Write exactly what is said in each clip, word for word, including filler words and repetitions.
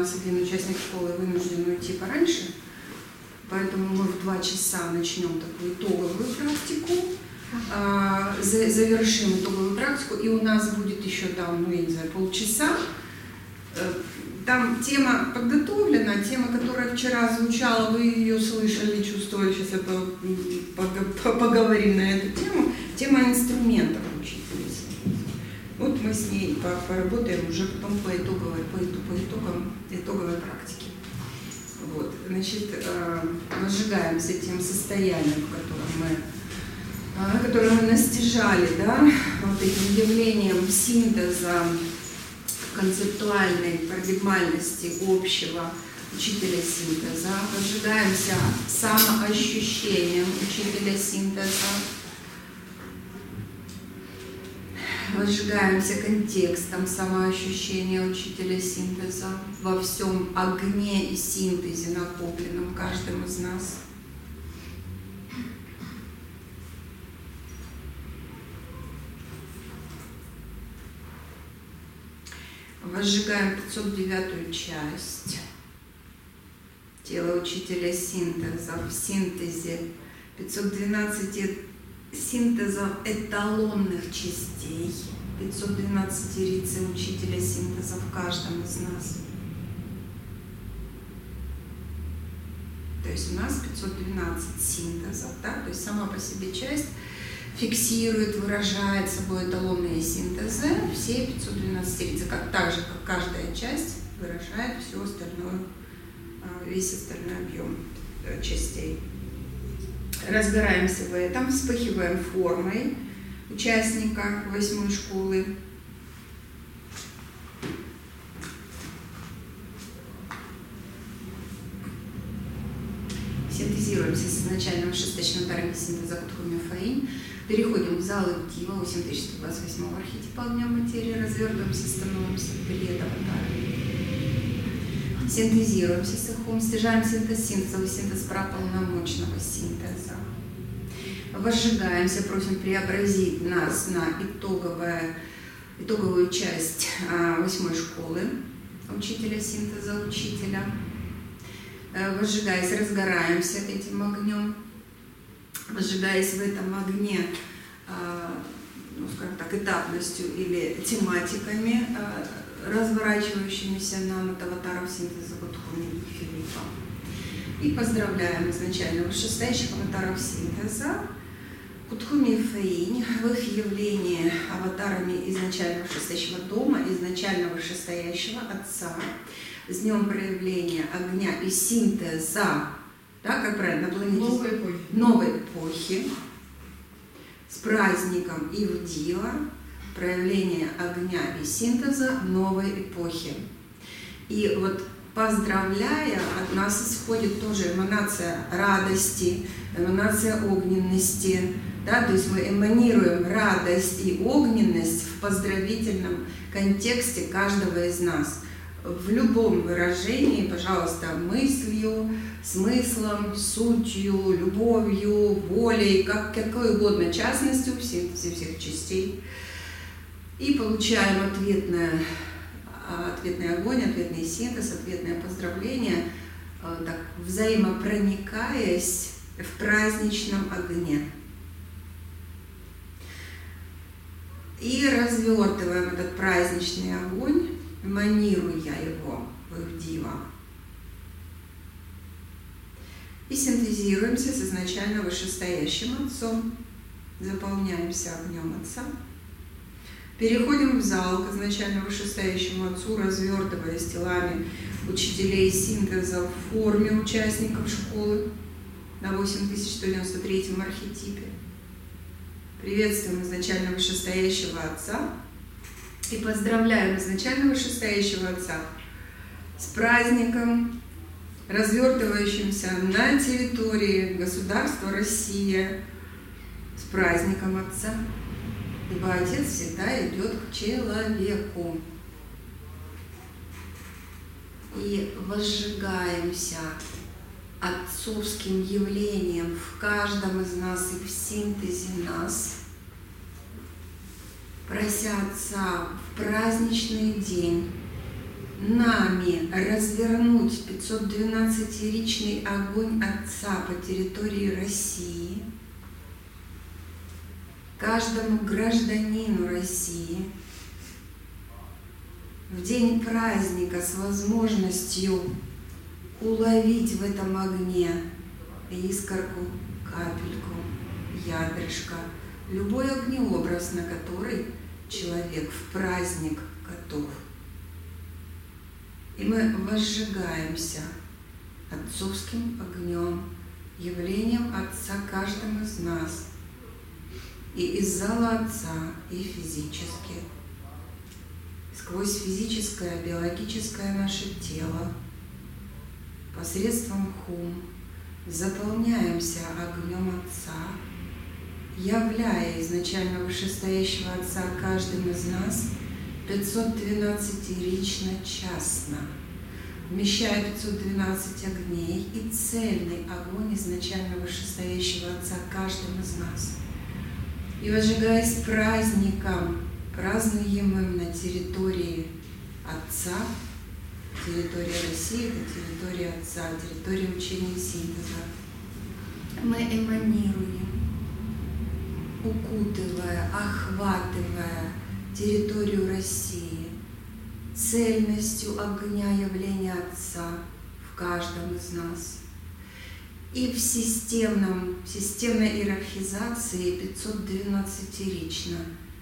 нас один участник школы вынужден уйти пораньше, поэтому мы в два часа начнем такую итоговую практику, завершим итоговую практику, и у нас будет еще там, ну, я не знаю, полчаса. Там тема подготовлена, тема, которая вчера звучала, вы ее слышали, чувствовали, сейчас я поговорим на эту тему, тема инструментов учителя. Вот мы с ней поработаем уже потом по, итоговой, по, по итогам итоговой практики. Вот, значит, возжигаемся тем состоянием, в котором мы, которое мы настижали, да, вот этим явлением синтеза концептуальной парадигмальности общего учителя синтеза, возжигаемся самоощущением учителя синтеза, возжигаемся контекстом самоощущения учителя синтеза во всем огне и синтезе, накопленном каждым из нас. Возжигаем пятьсот девятую часть тела учителя синтеза в синтезе пятьсот двенадцать синтезов эталонных частей, пятьсот двенадцать рицей учителя синтеза в каждом из нас. То есть у нас пятьсот двенадцать синтезов, да? То есть сама по себе часть фиксирует, выражает собой эталонные синтезы, все пятьсот двенадцать рицей, как, так же, как каждая часть выражает всю остальную, весь остальной объем частей. Разбираемся в этом, вспыхиваем формой участника восьмой школы. Синтезируемся с изначальным шестичным тарами синтеза Кутхуми Фаинь. Переходим в зал Дива восемь тысяч сто двадцать восьмого архетипа огня материи. Развертываемся, становимся перед аватаром. Синтезируемся с Ихом, стяжаем синтез синтеза, синтез праполномочного синтеза. Возжигаемся, просим преобразить нас на итоговое, итоговую часть восьмой школы учителя синтеза, учителя. Возжигаясь, разгораемся этим огнем. Возжигаясь в этом огне, ну, скажем так, этапностью или тематиками, разворачивающимися нам от аватаров синтеза Кутхуми Филиппа. И поздравляем изначально вышестоящих аватаров синтеза Кутхуми и Фаинь в их явлении аватарами изначально вышестоящего дома, изначально вышестоящего Отца, с днем проявления огня и синтеза, да, как правильно, на планете новой эпохи, новой эпохи, с праздником Ивдила, проявление огня и синтеза новой эпохи. И вот поздравляя, от нас исходит тоже эманация радости, эманация огненности, да, то есть мы эманируем радость и огненность в поздравительном контексте каждого из нас. В любом выражении, пожалуйста, мыслью, смыслом, сутью, любовью, волей, как, какой угодно частностью всех, всех, всех частей. И получаем ответное, ответный огонь, ответный синтез, ответное поздравление, так, взаимопроникаясь в праздничном огне. И развертываем этот праздничный огонь, эманируя его в Дива. И синтезируемся с изначально вышестоящим Отцом, заполняемся огнем Отца. Переходим в зал к изначально вышестоящему Отцу, развертываясь телами учителей синтеза в форме участников школы на восемь тысяч сто девяносто третьем архетипе. Приветствуем изначально вышестоящего Отца и поздравляем изначально вышестоящего Отца с праздником, развертывающимся на территории государства Россия, с праздником Отца. Ибо Отец всегда идет к человеку. И возжигаемся отцовским явлением в каждом из нас и в синтезе нас, прося Отца в праздничный день нами развернуть пятьсот двенадцатиричный огонь Отца по территории России, каждому гражданину России в день праздника с возможностью уловить в этом огне искорку, капельку, ядрышко, любой огнеобраз, на который человек в праздник готов. И мы возжигаемся отцовским огнем, явлением Отца каждому из нас, и из зала Отца, и физически, сквозь физическое, биологическое наше тело, посредством хум, заполняемся огнем Отца, являя изначально вышестоящего Отца каждым из нас пятьсот двенадцатирично частно, вмещая пятьсот двенадцать огней и цельный огонь изначально вышестоящего Отца каждым из нас. И возжигаясь праздником, празднуемым на территории Отца, территория России, это территория Отца, территория учения синтеза, мы эманируем, укутывая, охватывая территорию России цельностью огня явления Отца в каждом из нас. И в системном, системной иерархизации пятьсот двенадцатирично,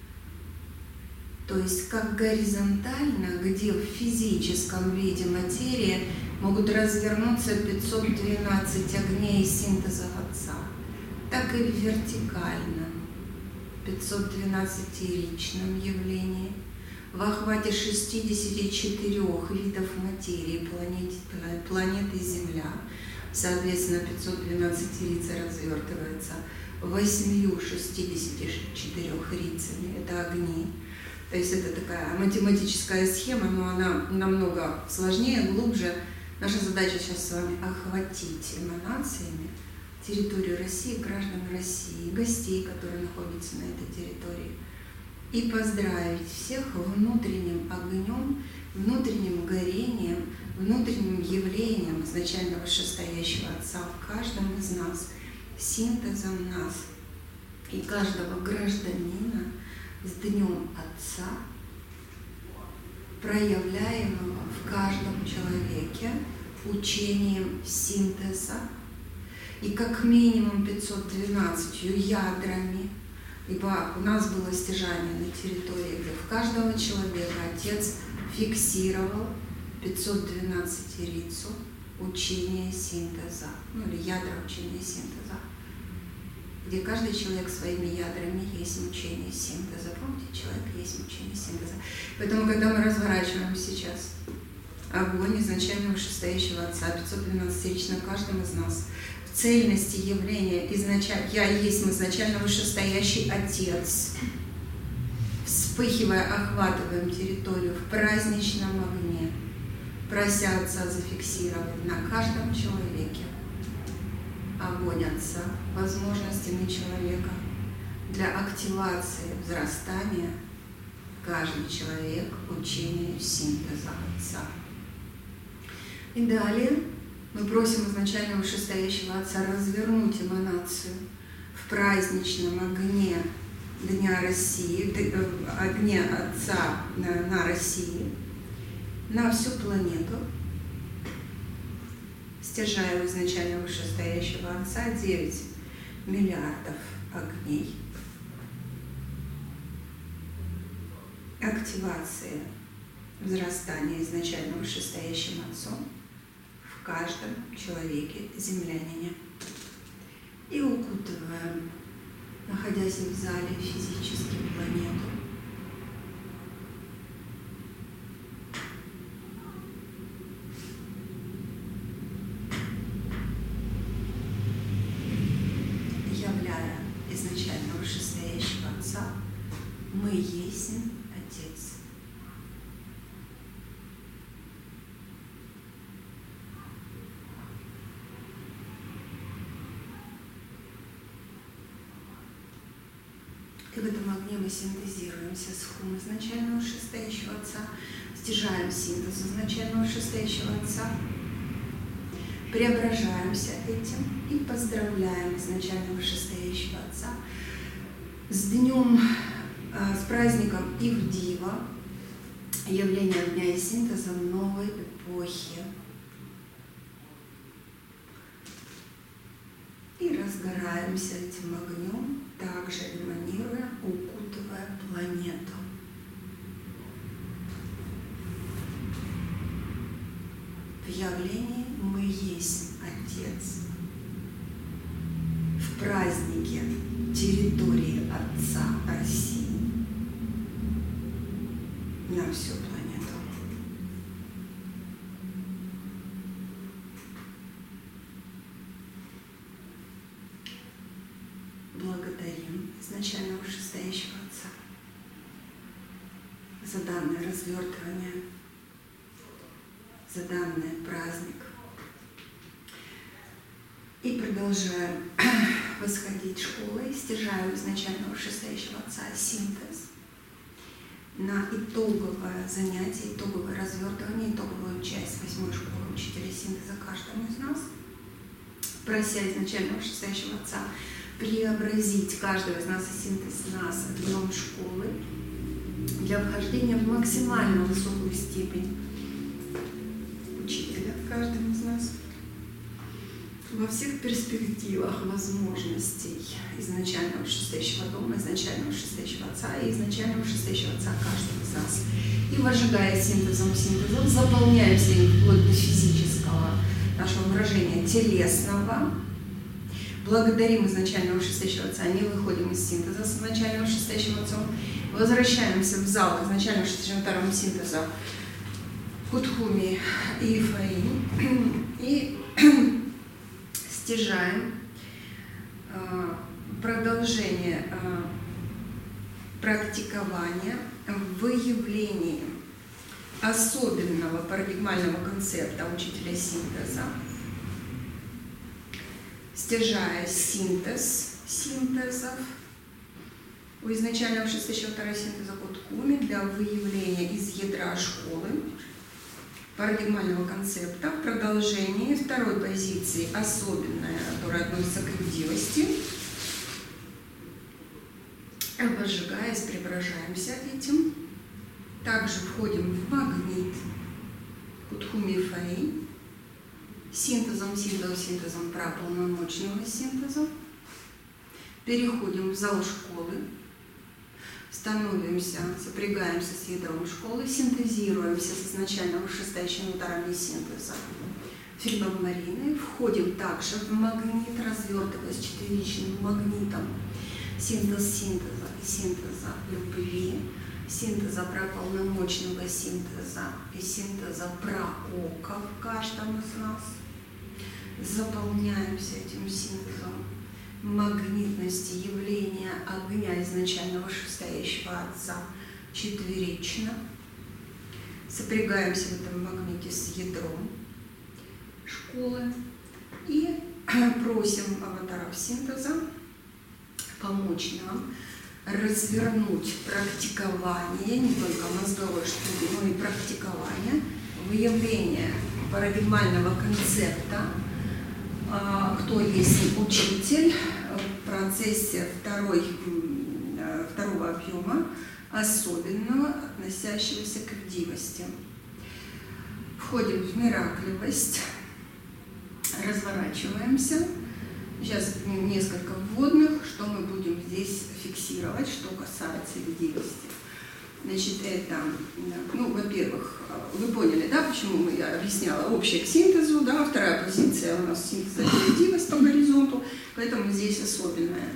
то есть как горизонтально, где в физическом виде материи могут развернуться пятьсот двенадцать огней синтеза Отца, так и в вертикальном пятьсот двенадцатиричном явлении, в охвате шестидесяти четырёх видов материи планеты, планеты Земля, соответственно, пятьсот двенадцать рица развертывается восемью шестидесятью четырьмя рицами, это огни. То есть это такая математическая схема, но она намного сложнее, глубже. Наша задача сейчас с вами охватить эманациями территорию России, граждан России, гостей, которые находятся на этой территории, и поздравить всех внутренним огнем, внутренним горением, внутренним явлением изначально вышестоящего Отца в каждом из нас, синтезом нас и каждого гражданина с Днем Отца, проявляемого в каждом человеке учением синтеза и как минимум пятьсот двенадцатью ядрами, ибо у нас было стяжание на территории, где в каждого человека Отец фиксировал пятьсот двенадцать рицу учения синтеза, ну или ядра учения синтеза, где каждый человек своими ядрами есть учение синтеза. Помните, человек есть учение синтеза. Поэтому, когда мы разворачиваем сейчас огонь изначально вышестоящего Отца, пятьсот двенадцатирично в каждом из нас, в цельности явления изначально, я есть изначально вышестоящий Отец, вспыхивая, охватываем территорию в праздничном огне, прося Отца зафиксировать на каждом человеке огонь Отца, возможностями человека для активации взрастания каждый человек учению синтеза Отца. И далее мы просим изначально вышестоящего Отца развернуть эманацию в праздничном огне Дня России, огне Отца на, на России, на всю планету, стяжая у изначально вышестоящего Отца девять миллиардов огней. Активация взрастания изначально вышестоящим Отцом в каждом человеке, землянине. И укутываем, находясь в зале, физически планету. Являя изначально вышестоящего Отца, мы есть Отец. И в этом огне мы синтезируемся с хум изначально вышестоящего Отца, с стяжаем синтез изначального вышестоящего Отца, преображаемся этим и поздравляем изначального вышестоящего Отца с днем, с праздником Ивдива, явление дня и синтеза новой эпохи. И разгораемся этим огнем, также эманируя, укутывая планету. В явлении мы есть Отец. В празднике территории Отца России на всю планету. Благодарим изначально вышестоящего Отца за данное развертывание, за данный праздник. И продолжаем восходить школой, стяжаем изначально вышестоящего Отца синтез на итоговое занятие, итоговое развертывание, итоговую часть восьмой школы учителя синтеза каждому из нас, прося изначально вышестоящего Отца преобразить каждого из нас и синтез нас днем школы для вхождения в максимально высокую степень учителя каждым из нас во всех перспективах возможностей изначального вышестоящего дома, изначального вышестоящего Отца и изначального вышестоящего Отца каждого из нас. И возжигая синтезом синтезом, заполняемся им вплоть до физического нашего выражения телесного. Благодарим изначального вышестоящего Отца, не выходим из синтеза с изначальным вышестоящим Отцом, возвращаемся в зал изначального вышестоящего второго синтеза Кутхуми и Фаи и стяжаем э, продолжение э, практикования в выявлении особенного парадигмального концепта учителя синтеза, стяжая синтез синтезов у изначального вышестоящего второго синтеза Кутхуми для выявления из ядра школы парадигмального концепта в продолжении второй позиции, особенная, которая относится к ивдивости. Возжигаясь, преображаемся этим. Также входим в магнит Кутхуми Фаи, синтезом, синтезом, синтезом праполномочного синтеза. Переходим в зал школы, становимся, сопрягаемся с ядром школы, синтезируемся с изначально вышестоящими ударами синтеза Фильмом Марины, входим также в магнит, развертываясь четверичным магнитом синтез синтеза, синтеза любви, синтеза праполномочного синтеза и синтеза праока в каждом из нас. Заполняемся этим синтезом магнитности явления огня изначального вышестоящего Отца четверично. Сопрягаемся в этом магните с ядром школы и просим аватаров синтеза помочь нам развернуть практикование, не только мозговой штуки, но и практикование, выявление парадигмального концепта, кто есть учитель в процессе второй, второго объема, особенного, относящегося к ивдивости. Входим в миракливость, разворачиваемся. Сейчас несколько вводных, что мы будем здесь фиксировать, что касается ивдивости. Значит, это, ну, во-первых, вы поняли, да, почему я объясняла общее к синтезу, да, вторая позиция у нас синтеза ивдивость по горизонту, поэтому здесь особенное.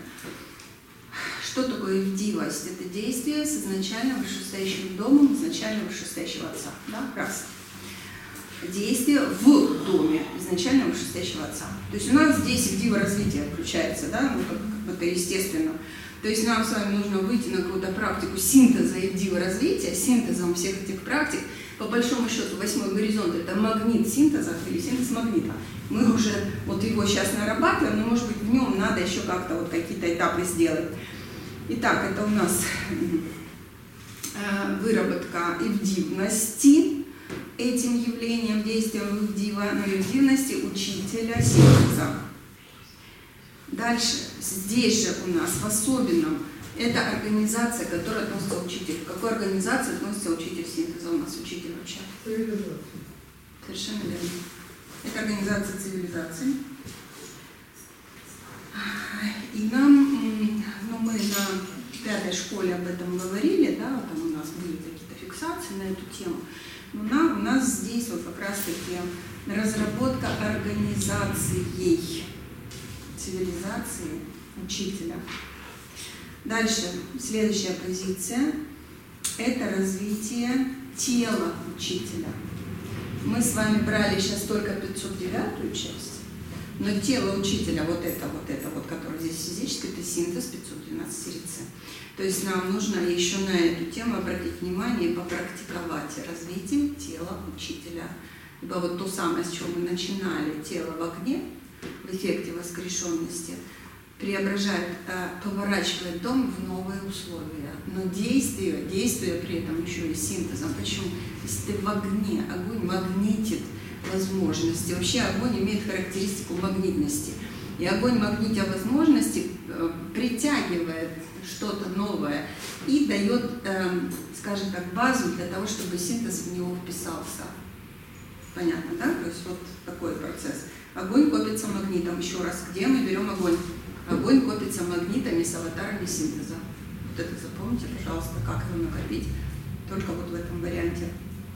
Что такое ивдивость? Это действие с изначально вышестоящим домом, изначально вышестоящего Отца, да, раз. Действие в доме изначально вышестоящего Отца. То есть у нас здесь ивдива развитие включается, да, ну, как, как это естественно. То есть нам с вами нужно выйти на какую-то практику синтеза ивдива развития, синтезом всех этих практик. По большому счету, восьмой горизонт – это магнит синтеза или синтез магнита. Мы уже вот его сейчас нарабатываем, но, может быть, в нем надо еще как-то вот какие-то этапы сделать. Итак, это у нас выработка ивдивности этим явлением, действием ивдива, но ивдивности учителя синтеза. Дальше, здесь же у нас в особенном, это организация, к которой относится учитель. К какой организации относится учитель синтеза? У нас учитель вообще. Цивилизация. Совершенно верно. Это организация цивилизации. И нам, ну, мы на пятой школе об этом говорили, да, там у нас были какие-то фиксации на эту тему. Но нам, у нас здесь вот как раз-таки разработка организацией цивилизации учителя. Дальше, следующая позиция – это развитие тела учителя. Мы с вами брали сейчас только пятьсот девятую часть, но тело учителя, вот это, вот это, вот, которое здесь физически, это синтез пятьсот двенадцать рицы. То есть нам нужно еще на эту тему обратить внимание и попрактиковать развитие тела учителя. Ибо вот то самое, с чего мы начинали, тело в огне, в эффекте воскрешенности, преображает, поворачивает дом в новые условия. Но действие, действие при этом еще и синтезом. Почему? Если ты в огне, огонь магнитит возможности. Вообще огонь имеет характеристику магнитности. И огонь, магнитя возможности, притягивает что-то новое и дает, скажем так, базу для того, чтобы синтез в него вписался. Понятно, да? То есть вот такой процесс. Огонь копится магнитом. Еще раз, где мы берем огонь? Огонь копится магнитами с аватарами синтеза. Вот это запомните, пожалуйста, как его накопить. Только вот в этом варианте.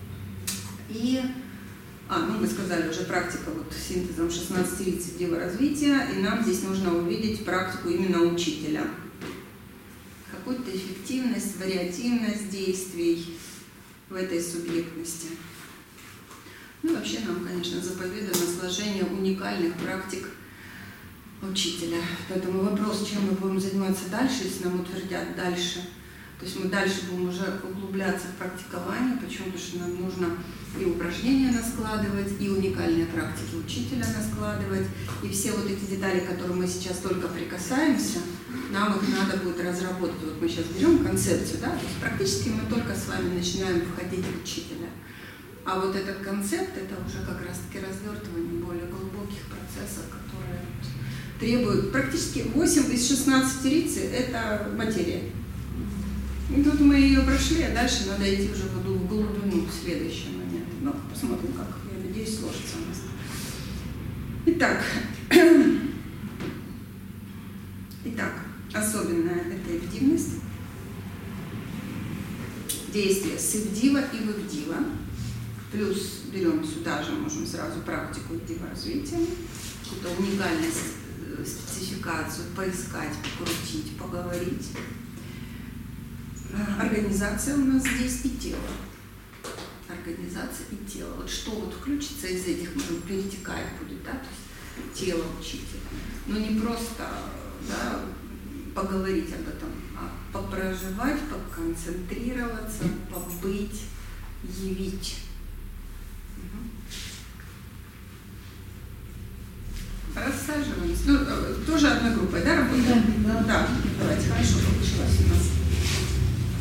И, а, ну мы сказали уже практика вот синтезом шестнадцати риц развития, и нам здесь нужно увидеть практику именно учителя. Какую-то эффективность, вариативность действий в этой субъектности. Ну и вообще нам, конечно, заповедано сложение уникальных практик учителя. Поэтому вопрос, чем мы будем заниматься дальше, если нам утвердят дальше. То есть мы дальше будем уже углубляться в практикование, почему? Потому что нам нужно и упражнения наскладывать, и уникальные практики учителя наскладывать, и все вот эти детали, к которым мы сейчас только прикасаемся, нам их надо будет разработать. Вот мы сейчас берем концепцию, да, то есть практически мы только с вами начинаем входить в учителя. А вот этот концепт, это уже как раз-таки развертывание более глубоких процессов, которые требуют практически восемь из шестнадцати риц – это материя. И тут мы ее прошли, а дальше надо идти уже в глубину, в следующий момент. Ну, посмотрим, как, я надеюсь, сложится у нас. Итак, Итак, особенная это ивдивность. Действие с ивдива и в ивдива. Плюс берем сюда же, можем сразу практику ивдива развития. Какую-то уникальность, спецификацию поискать, покрутить, поговорить. Организация у нас здесь и тело. Организация и тело. Вот что вот включится из этих, может, перетекать будет, да, то есть тело учителя. Но не просто, да, поговорить об этом, а попроживать, поконцентрироваться, побыть, явить. Рассаживаемся. Ну, тоже одной группой, да, работаем? Да, да. Да, давайте, хорошо, получилось у нас.